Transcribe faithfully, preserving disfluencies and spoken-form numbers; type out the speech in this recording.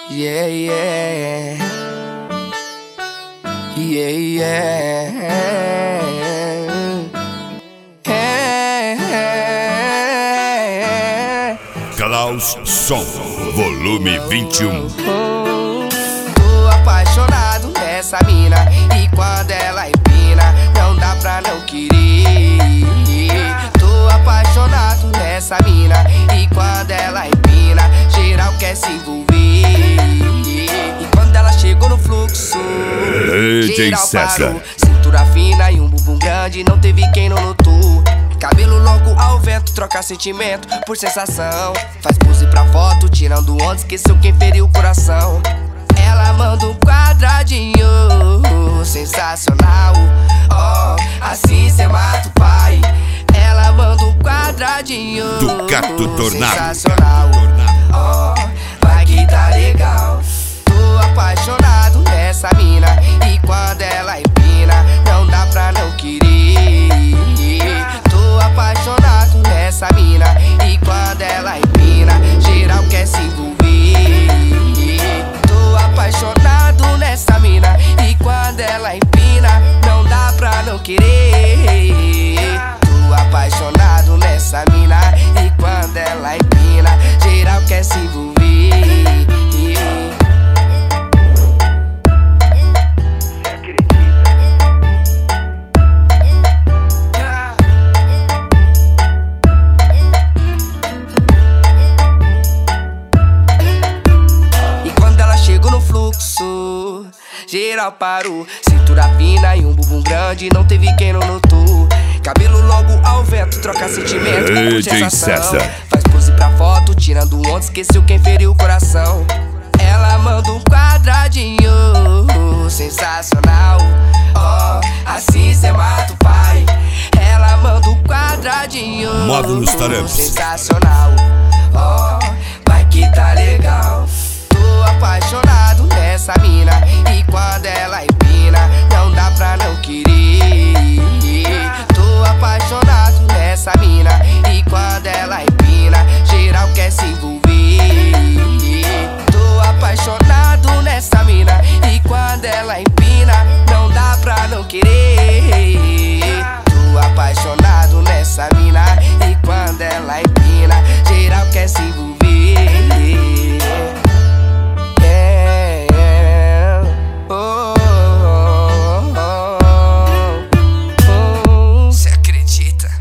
Yeah, yeah. Yeah, yeah. Yeah. Klaus Som, volume vinte e um. Tô apaixonado nessa mina, e quando ela empina, não dá pra não querer. Tô apaixonado nessa mina, e quando ela empina, geral quer se envolver. E quando ela chegou no fluxo, geral parou. Cintura fina e um bumbum grande, não teve quem não notou. Cabelo longo ao vento, troca sentimento por sensação. Faz pose pra foto, tirando onda, esqueceu quem feriu o coração. Ela manda um quadradinho, sensacional. Oh, assim cê mata o pai. Ela manda um quadradinho, do Gato Tornado, sensacional. Oh, vai que tá legal. Tô apaixonado nessa mina, e quando ela empina, não dá pra não querer. Tô apaixonado nessa mina, e quando ela empina, geral quer se envolver. Tô apaixonado nessa mina, e quando ela empina, não dá pra não querer. Tô apaixonado nessa mina, e quando ela empina, geral quer se envolver. Geral parou, cintura fina e um bumbum grande, não teve quem não notou. Cabelo longo ao vento, troca sentimento por sensação. Faz pose pra foto, tirando onda, esqueceu quem feriu o coração. Ela manda um quadradinho, sensacional. Oh, assim cê mata o pai. Ela manda um quadradinho, Módulos Tarepas, sensacional. Oh, vai que tá legal. Tô apaixonado nessa mina, e quando ela empina, não dá pra não querer. Tô apaixonado nessa mina,